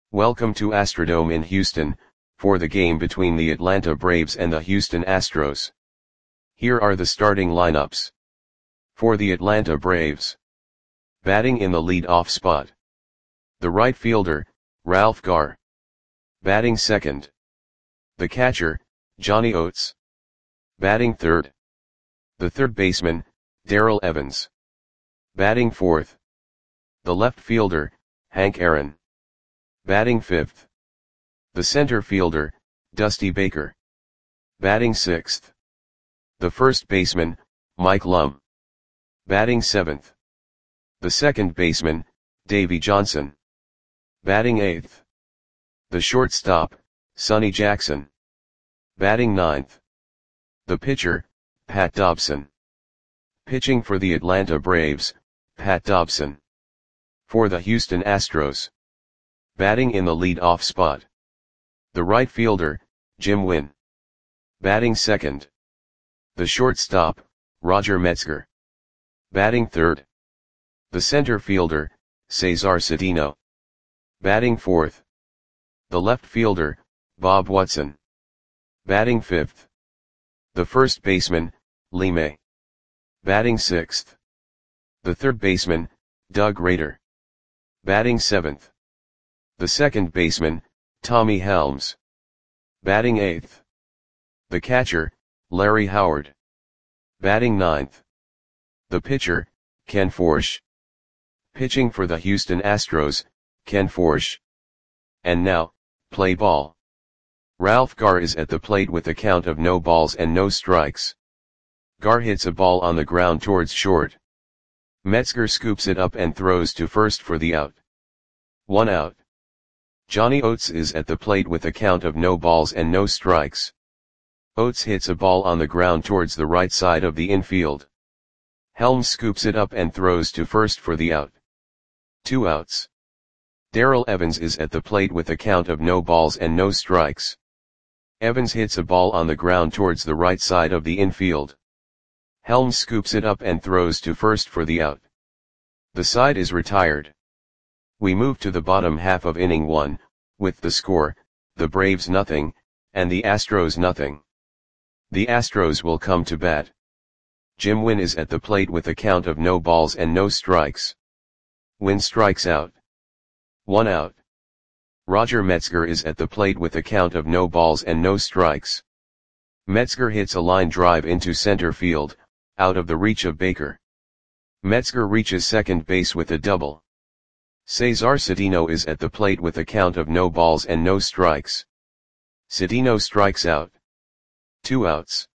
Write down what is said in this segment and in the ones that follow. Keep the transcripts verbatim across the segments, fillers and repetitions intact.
Welcome to Astrodome in Houston, for the game between the Atlanta Braves and the Houston Astros. Here are the starting lineups. For the Atlanta Braves. Batting in the lead-off spot. The right fielder, Ralph Garr. Batting second. The catcher, Johnny Oates. Batting third. The third baseman, Darrell Evans. Batting fourth. The left fielder, Hank Aaron. Batting fifth. The center fielder, Dusty Baker. Batting sixth. The first baseman, Mike Lum. Batting seventh. The second baseman, Davey Johnson. Batting eighth. The shortstop, Sonny Jackson. Batting ninth. The pitcher, Pat Dobson. Pitching for the Atlanta Braves, Pat Dobson. For the Houston Astros. Batting in the lead-off spot. The right fielder, Jim Wynn. Batting second. The shortstop, Roger Metzger. Batting third. The center fielder, Cesar Cedeno. Batting fourth. The left fielder, Bob Watson. Batting fifth. The first baseman, Lee May. Batting sixth. The third baseman, Doug Rader. Batting seventh. The second baseman, Tommy Helms. Batting eighth. The catcher, Larry Howard. Batting ninth. The pitcher, Ken Forsch. Pitching for the Houston Astros, Ken Forsch. And now, play ball. Ralph Garr is at the plate with a count of no balls and no strikes. Garr hits a ball on the ground towards short. Metzger scoops it up and throws to first for the out. One out. Johnny Oates is at the plate with a count of no balls and no strikes. Oates hits a ball on the ground towards the right side of the infield. Helms scoops it up and throws to first for the out. Two outs. Darrell Evans is at the plate with a count of no balls and no strikes. Evans hits a ball on the ground towards the right side of the infield. Helms scoops it up and throws to first for the out. The side is retired. We move to the bottom half of inning one, with the score, the Braves nothing, and the Astros nothing. The Astros will come to bat. Jim Wynn is at the plate with a count of no balls and no strikes. Wynn strikes out. One out. Roger Metzger is at the plate with a count of no balls and no strikes. Metzger hits a line drive into center field, out of the reach of Baker. Metzger reaches second base with a double. Cesar Cedeno is at the plate with a count of no balls and no strikes. Cedeno strikes out. Two outs.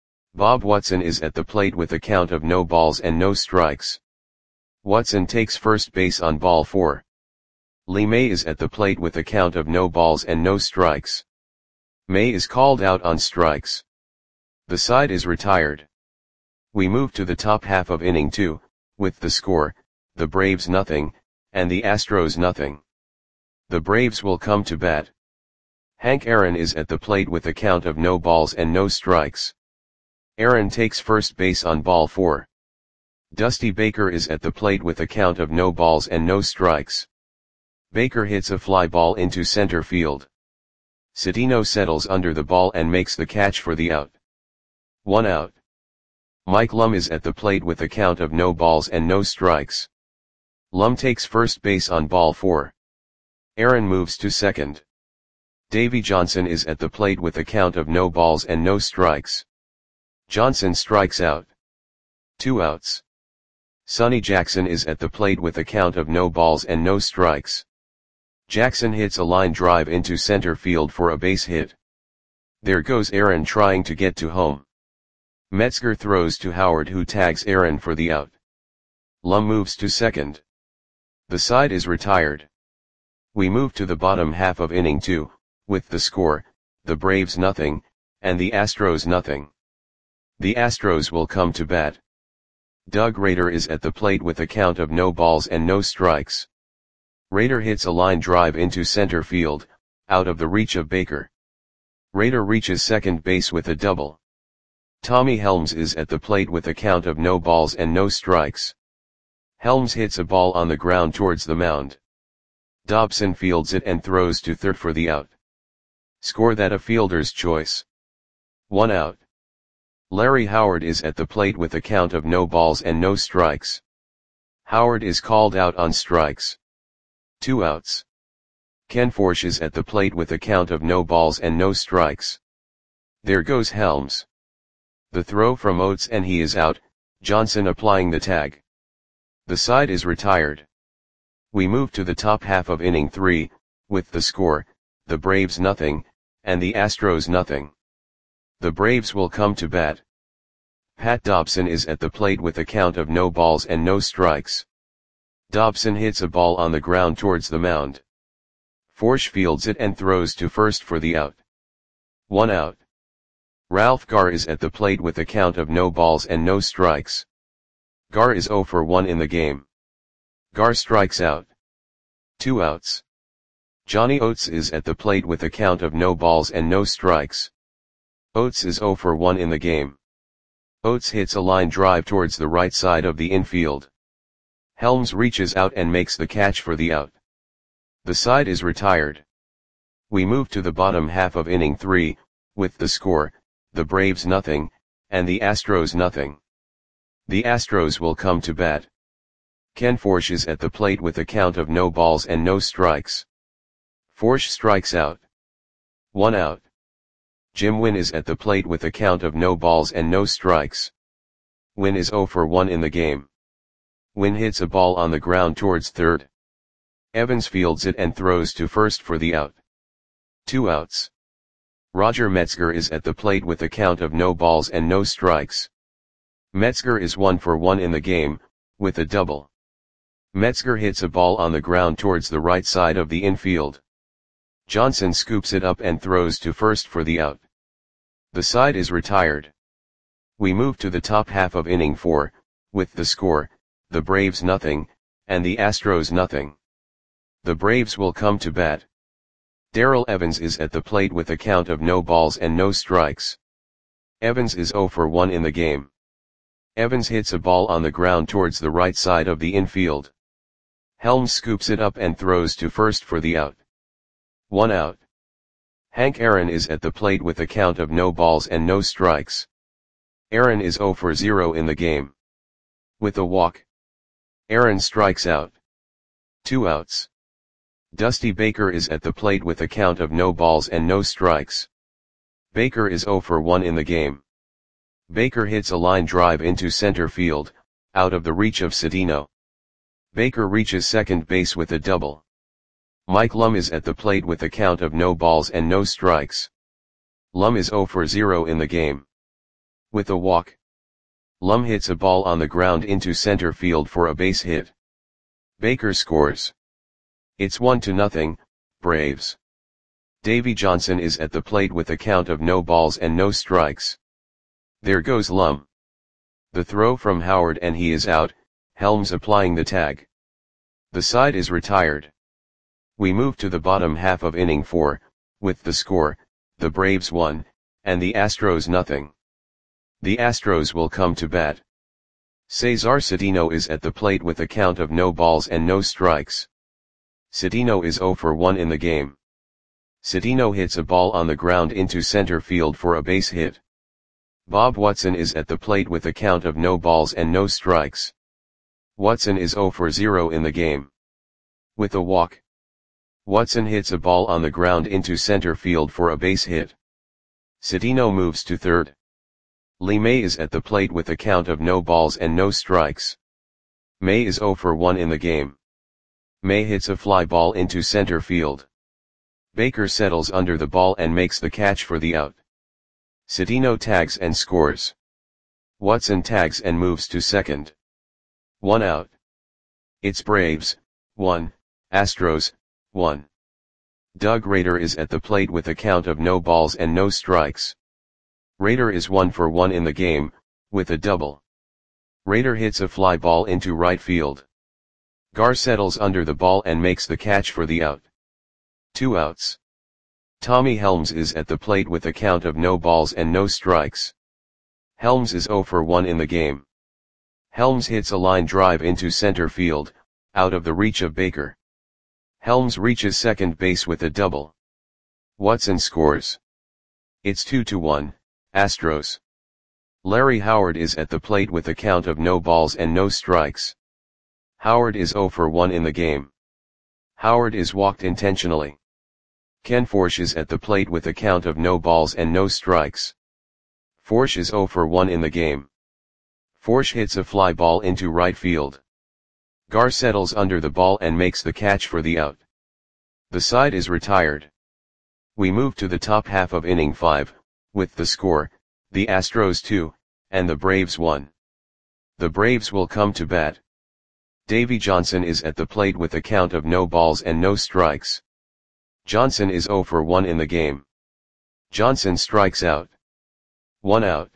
Bob Watson is at the plate with a count of no balls and no strikes. Watson takes first base on ball four. Lee May is at the plate with a count of no balls and no strikes. May is called out on strikes. The side is retired. We move to the top half of inning two, with the score, the Braves nothing, and the Astros nothing. The Braves will come to bat. Hank Aaron is at the plate with a count of no balls and no strikes. Aaron takes first base on ball four. Dusty Baker is at the plate with a count of no balls and no strikes. Baker hits a fly ball into center field. Cedeno settles under the ball and makes the catch for the out. One out. Mike Lum is at the plate with a count of no balls and no strikes. Lum takes first base on ball four. Aaron moves to second. Davey Johnson is at the plate with a count of no balls and no strikes. Johnson strikes out. Two outs. Sonny Jackson is at the plate with a count of no balls and no strikes. Jackson hits a line drive into center field for a base hit. There goes Aaron trying to get to home. Metzger throws to Howard, who tags Aaron for the out. Lum moves to second. The side is retired. We move to the bottom half of inning two, with the score, the Braves nothing, and the Astros nothing. The Astros will come to bat. Doug Rader is at the plate with a count of no balls and no strikes. Rader hits a line drive into center field, out of the reach of Baker. Rader reaches second base with a double. Tommy Helms is at the plate with a count of no balls and no strikes. Helms hits a ball on the ground towards the mound. Dobson fields it and throws to third for the out. Score that a fielder's choice. One out. Larry Howard is at the plate with a count of no balls and no strikes. Howard is called out on strikes. Two outs. Ken Forsch is at the plate with a count of no balls and no strikes. There goes Helms. The throw from Oates and he is out, Johnson applying the tag. The side is retired. We move to the top half of inning three, with the score, the Braves nothing, and the Astros nothing. The Braves will come to bat. Pat Dobson is at the plate with a count of no balls and no strikes. Dobson hits a ball on the ground towards the mound. Forsch fields it and throws to first for the out. One out. Ralph Garr is at the plate with a count of no balls and no strikes. Garr is oh for one in the game. Garr strikes out. Two outs. Johnny Oates is at the plate with a count of no balls and no strikes. Oates is oh for one in the game. Oates hits a line drive towards the right side of the infield. Helms reaches out and makes the catch for the out. The side is retired. We move to the bottom half of inning three, with the score, the Braves nothing, and the Astros nothing. The Astros will come to bat. Ken Forsch is at the plate with a count of no balls and no strikes. Forsch strikes out. One out. Jim Wynn is at the plate with a count of no balls and no strikes. Wynn is oh for one in the game. Wynn hits a ball on the ground towards third. Evans fields it and throws to first for the out. Two outs. Roger Metzger is at the plate with a count of no balls and no strikes. Metzger is one for one in the game, with a double. Metzger hits a ball on the ground towards the right side of the infield. Johnson scoops it up and throws to first for the out. The side is retired. We move to the top half of inning four, with the score, the Braves nothing, and the Astros nothing. The Braves will come to bat. Darrell Evans is at the plate with a count of no balls and no strikes. Evans is oh for one in the game. Evans hits a ball on the ground towards the right side of the infield. Helms scoops it up and throws to first for the out. One out. Hank Aaron is at the plate with a count of no balls and no strikes. Aaron is oh for zero in the game. With a walk. Aaron strikes out. Two outs. Dusty Baker is at the plate with a count of no balls and no strikes. Baker is oh for one in the game. Baker hits a line drive into center field, out of the reach of Cedeno. Baker reaches second base with a double. Mike Lum is at the plate with a count of no balls and no strikes. Lum is oh for zero in the game. With a walk. Lum hits a ball on the ground into center field for a base hit. Baker scores. It's one to nothing, Braves. Davy Johnson is at the plate with a count of no balls and no strikes. There goes Lum. The throw from Howard and he is out, Helms applying the tag. The side is retired. We move to the bottom half of inning four, with the score, the Braves one, and the Astros nothing. The Astros will come to bat. Cesar Cedeno is at the plate with a count of no balls and no strikes. Cedeno is oh for one in the game. Cedeno hits a ball on the ground into center field for a base hit. Bob Watson is at the plate with a count of no balls and no strikes. Watson is oh for zero in the game. With a walk. Watson hits a ball on the ground into center field for a base hit. Cedeno moves to third. Lee May is at the plate with a count of no balls and no strikes. May is oh for one in the game. May hits a fly ball into center field. Baker settles under the ball and makes the catch for the out. Cedeno tags and scores. Watson tags and moves to second. One out. It's Braves, one, Astros, one. Doug Rader is at the plate with a count of no balls and no strikes. Rader is one for one in the game, with a double. Rader hits a fly ball into right field. Garr settles under the ball and makes the catch for the out. Two outs. Tommy Helms is at the plate with a count of no balls and no strikes. Helms is oh for one in the game. Helms hits a line drive into center field, out of the reach of Baker. Helms reaches second base with a double. Watson scores. It's two to one, Astros. Larry Howard is at the plate with a count of no balls and no strikes. Howard is zero for one in the game. Howard is walked intentionally. Ken Forsch is at the plate with a count of no balls and no strikes. Forsch is zero for one in the game. Forsch hits a fly ball into right field. Gar settles under the ball and makes the catch for the out. The side is retired. We move to the top half of inning five, with the score, the Astros two, and the Braves one. The Braves will come to bat. Davey Johnson is at the plate with a count of no balls and no strikes. Johnson is zero for one in the game. Johnson strikes out. One out.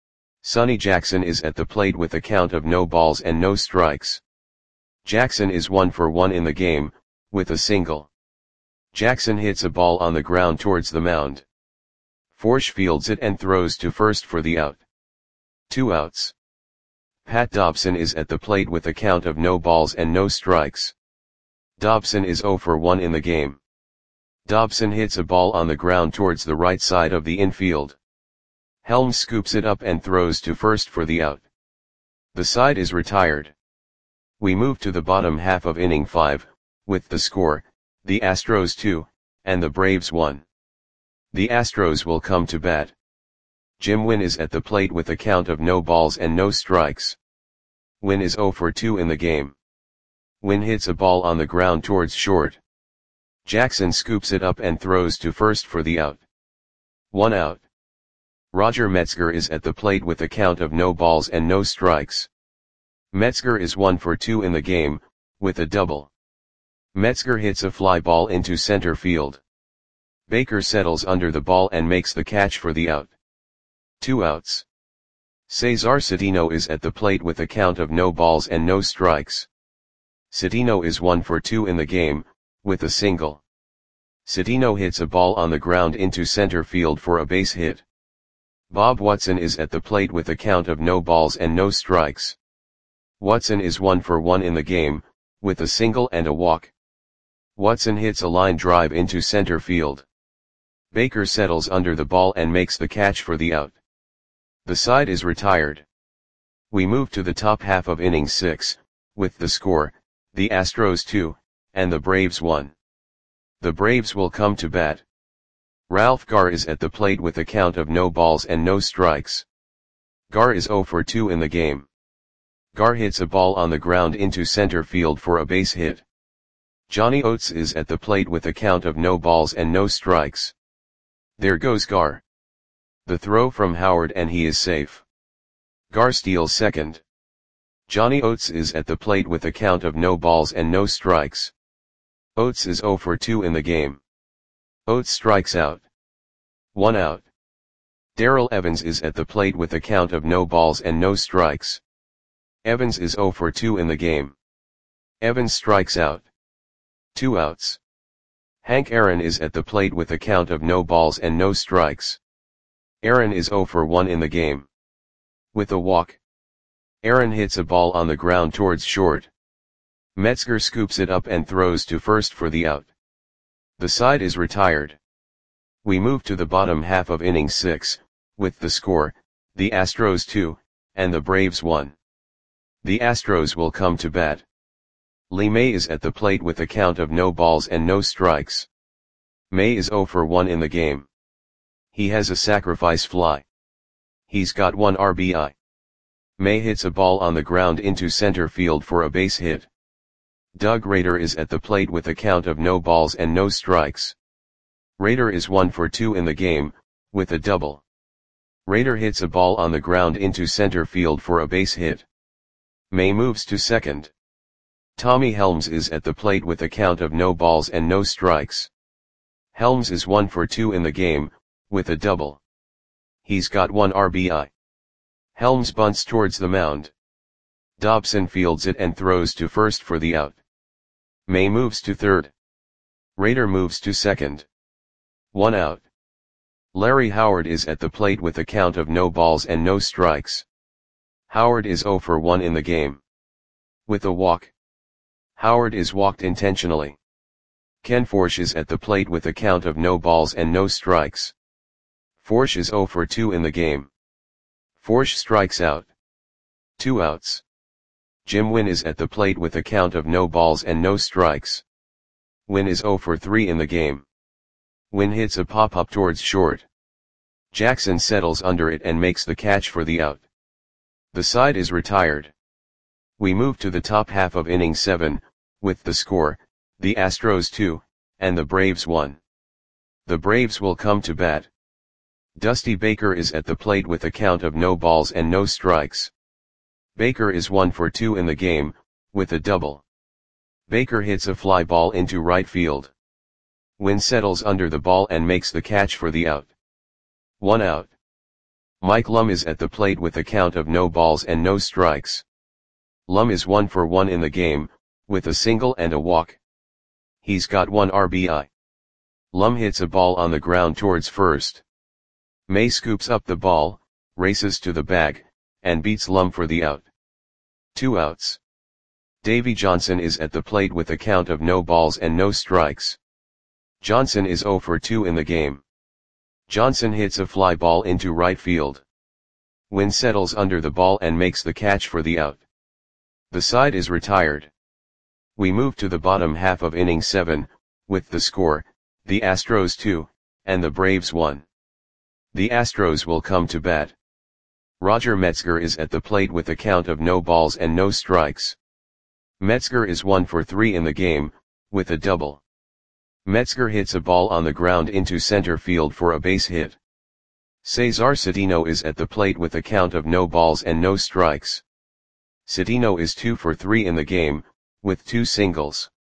Sonny Jackson is at the plate with a count of no balls and no strikes. Jackson is one for one in the game, with a single. Jackson hits a ball on the ground towards the mound. Forsch fields it and throws to first for the out. Two outs. Pat Dobson is at the plate with a count of no balls and no strikes. Dobson is zero for one in the game. Dobson hits a ball on the ground towards the right side of the infield. Helms scoops it up and throws to first for the out. The side is retired. We move to the bottom half of inning five, with the score, the Astros two, and the Braves one. The Astros will come to bat. Jim Wynn is at the plate with a count of no balls and no strikes. Wynn is zero for two in the game. Wynn hits a ball on the ground towards short. Jackson scoops it up and throws to first for the out. One out. Roger Metzger is at the plate with a count of no balls and no strikes. Metzger is one for two in the game, with a double. Metzger hits a fly ball into center field. Baker settles under the ball and makes the catch for the out. Two outs. Cesar Cedeno is at the plate with a count of no balls and no strikes. Cedeno is one for two in the game, with a single. Cedeno hits a ball on the ground into center field for a base hit. Bob Watson is at the plate with a count of no balls and no strikes. Watson is one for one in the game, with a single and a walk. Watson hits a line drive into center field. Baker settles under the ball and makes the catch for the out. The side is retired. We move to the top half of inning six, with the score, the Astros two, and the Braves one. The Braves will come to bat. Ralph Gar is at the plate with a count of no balls and no strikes. Gar is zero for two in the game. Gar hits a ball on the ground into center field for a base hit. Johnny Oates is at the plate with a count of no balls and no strikes. There goes Gar. The throw from Howard and he is safe. Gar steals second. Johnny Oates is at the plate with a count of no balls and no strikes. Oates is zero for two in the game. Oates strikes out. One out. Darrell Evans is at the plate with a count of no balls and no strikes. Evans is zero for two in the game. Evans strikes out. Two outs. Hank Aaron is at the plate with a count of no balls and no strikes. Aaron is zero for one in the game. With a walk. Aaron hits a ball on the ground towards short. Metzger scoops it up and throws to first for the out. The side is retired. We move to the bottom half of inning six, with the score, the Astros two, and the Braves one. The Astros will come to bat. Lee May is at the plate with a count of no balls and no strikes. May is zero for one in the game. He has a sacrifice fly. He's got one R B I. May hits a ball on the ground into center field for a base hit. Doug Rader is at the plate with a count of no balls and no strikes. Rader is one for two in the game, with a double. Rader hits a ball on the ground into center field for a base hit. May moves to second. Tommy Helms is at the plate with a count of no balls and no strikes. Helms is one for two in the game, with a double. He's got one R B I. Helms bunts towards the mound. Dobson fields it and throws to first for the out. May moves to third. Rader moves to second. One out. Larry Howard is at the plate with a count of no balls and no strikes. Howard is zero for one in the game. With a walk. Howard is walked intentionally. Ken Forsch is at the plate with a count of no balls and no strikes. Forsch is zero for two in the game. Forsch strikes out. Two outs. Jim Wynn is at the plate with a count of no balls and no strikes. Wynn is zero for three in the game. Wynn hits a pop-up towards short. Jackson settles under it and makes the catch for the out. The side is retired. We move to the top half of inning seven, with the score, the Astros two, and the Braves one. The Braves will come to bat. Dusty Baker is at the plate with a count of no balls and no strikes. Baker is one for two in the game, with a double. Baker hits a fly ball into right field. Wynn settles under the ball and makes the catch for the out. One out. Mike Lum is at the plate with a count of no balls and no strikes. Lum is one for one in the game, with a single and a walk. He's got one R B I. Lum hits a ball on the ground towards first. May scoops up the ball, races to the bag, and beats Lum for the out. Two outs. Davy Johnson is at the plate with a count of no balls and no strikes. Johnson is zero for two in the game. Johnson hits a fly ball into right field. Wynn settles under the ball and makes the catch for the out. The side is retired. We move to the bottom half of inning seven, with the score, the Astros two, and the Braves one. The Astros will come to bat. Roger Metzger is at the plate with a count of no balls and no strikes. Metzger is one for three in the game, with a double. Metzger hits a ball on the ground into center field for a base hit. Cesar Cedeno is at the plate with a count of no balls and no strikes. Cedeno is two for three in the game, with two singles.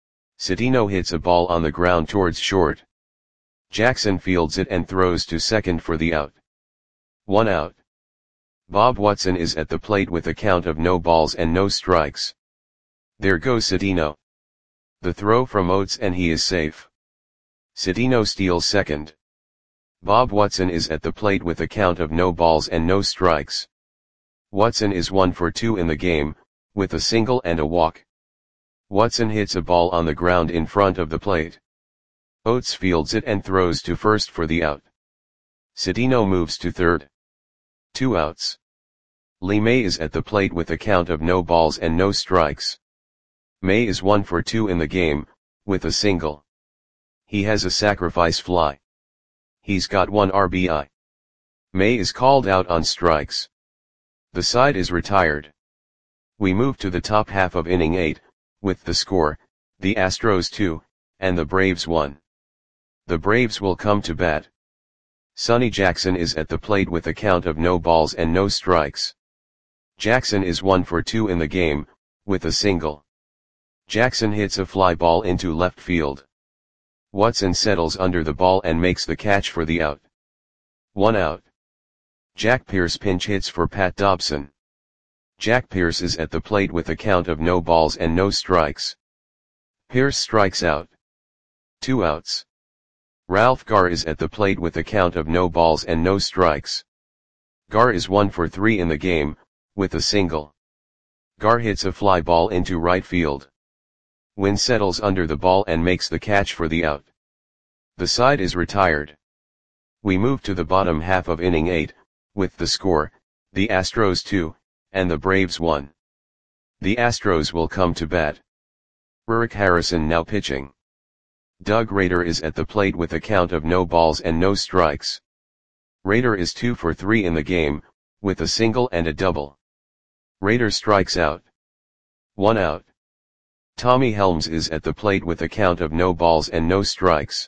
Cedeno hits a ball on the ground towards short. Jackson fields it and throws to second for the out. One out. Bob Watson is at the plate with a count of no balls and no strikes. There goes Cedeno. The throw from Oates and he is safe. Cedeno steals second. Bob Watson is at the plate with a count of no balls and no strikes. Watson is one for two in the game, with a single and a walk. Watson hits a ball on the ground in front of the plate. Oates fields it and throws to first for the out. Cedeno moves to third. Two outs. Lee May is at the plate with a count of no balls and no strikes. May is one for two in the game, with a single. He has a sacrifice fly. He's got one R B I. May is called out on strikes. The side is retired. We move to the top half of inning eight, with the score, the Astros two, and the Braves one. The Braves will come to bat. Sonny Jackson is at the plate with a count of no balls and no strikes. Jackson is one for two in the game, with a single. Jackson hits a fly ball into left field. Watson settles under the ball and makes the catch for the out. One out. Jack Pierce pinch hits for Pat Dobson. Jack Pierce is at the plate with a count of no balls and no strikes. Pierce strikes out. Two outs. Ralph Garr is at the plate with a count of no balls and no strikes. Garr is one for three in the game, with a single. Garr hits a fly ball into right field. Wynn settles under the ball and makes the catch for the out. The side is retired. We move to the bottom half of inning eight, with the score, the Astros two, and the Braves one. The Astros will come to bat. Rurik Harrison now pitching. Doug Rader is at the plate with a count of no balls and no strikes. Rader is two for three in the game, with a single and a double. Rader strikes out. One out. Tommy Helms is at the plate with a count of no balls and no strikes.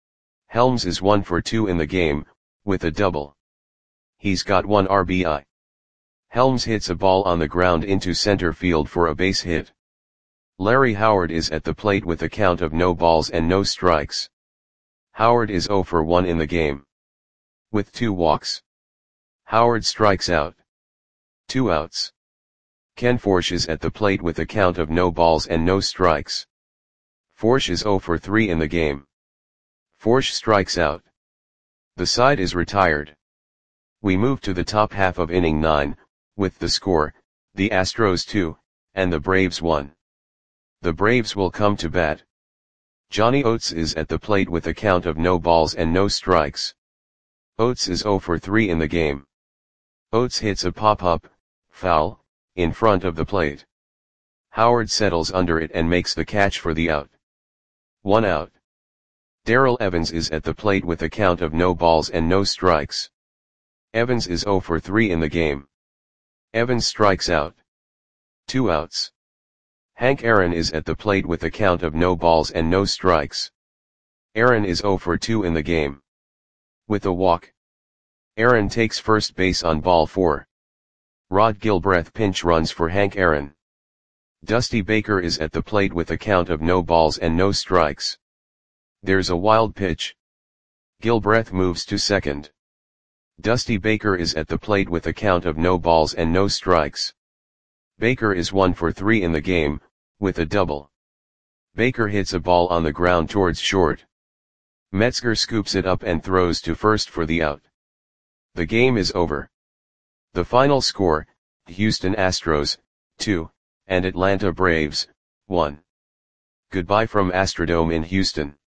Helms is one for two in the game, with a double. He's got one R B I. Helms hits a ball on the ground into center field for a base hit. Larry Howard is at the plate with a count of no balls and no strikes. Howard is zero for one in the game, with two walks. Howard strikes out. Two outs. Ken Forsch is at the plate with a count of no balls and no strikes. Forsch is zero for three in the game. Forsch strikes out. The side is retired. We move to the top half of inning nine, with the score, the Astros two, and the Braves one. The Braves will come to bat. Johnny Oates is at the plate with a count of no balls and no strikes. Oates is zero for three in the game. Oates hits a pop-up, foul, in front of the plate. Howard settles under it and makes the catch for the out. One out. Darrell Evans is at the plate with a count of no balls and no strikes. Evans is zero for three in the game. Evans strikes out. Two outs. Hank Aaron is at the plate with a count of no balls and no strikes. Aaron is zero for two in the game. With a walk. Aaron takes first base on ball four. Rod Gilbreth pinch runs for Hank Aaron. Dusty Baker is at the plate with a count of no balls and no strikes. There's a wild pitch. Gilbreth moves to second. Dusty Baker is at the plate with a count of no balls and no strikes. Baker is one for three in the game, with a double. Baker hits a ball on the ground towards short. Metzger scoops it up and throws to first for the out. The game is over. The final score, Houston Astros, two, and Atlanta Braves, one. Goodbye from Astrodome in Houston.